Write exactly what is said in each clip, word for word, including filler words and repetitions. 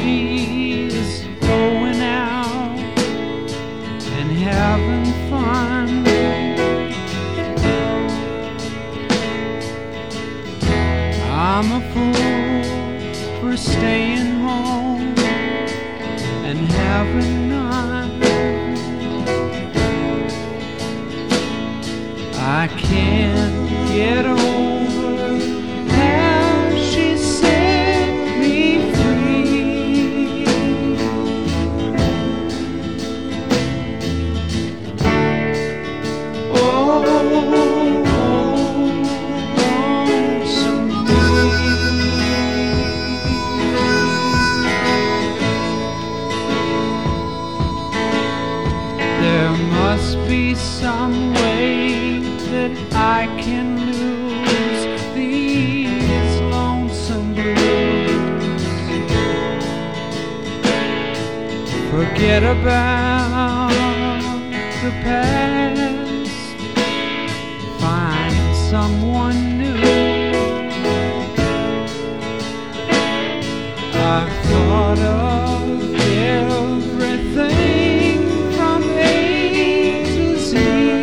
she's going out and having fun. I'm a fool for staying home and having none. I can't get over how she set me free. Oh, lonesome me. There must be some way that I can lose these lonesome blues. Forget about the past, find someone new. I've thought of everything from A to Z.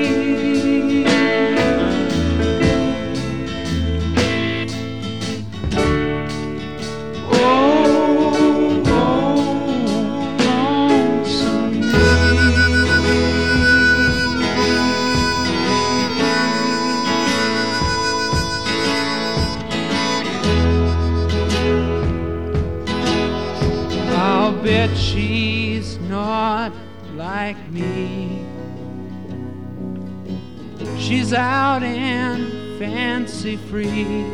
I'll bet she's not like me. She's out and fancy free,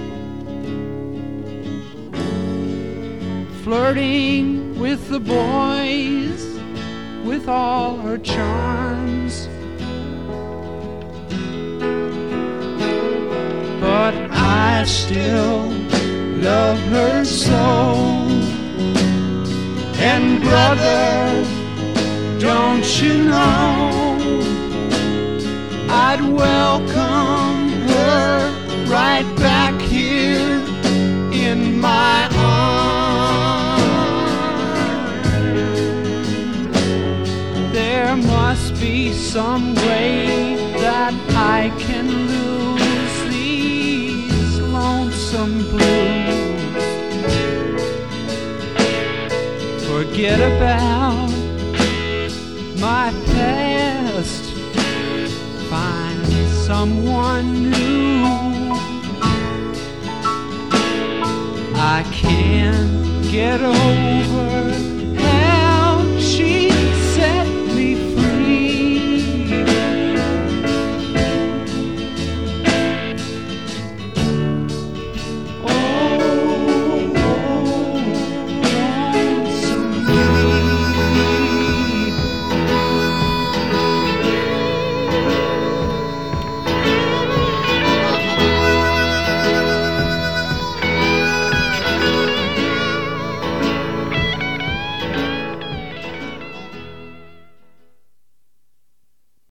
flirting with the boys with all her charms. But I still love her so. And brother, don't you know, I'd welcome her right back here in my arms. There must be some way that I can lose these lonesome blues. Forget about my past, find someone new. I can't get over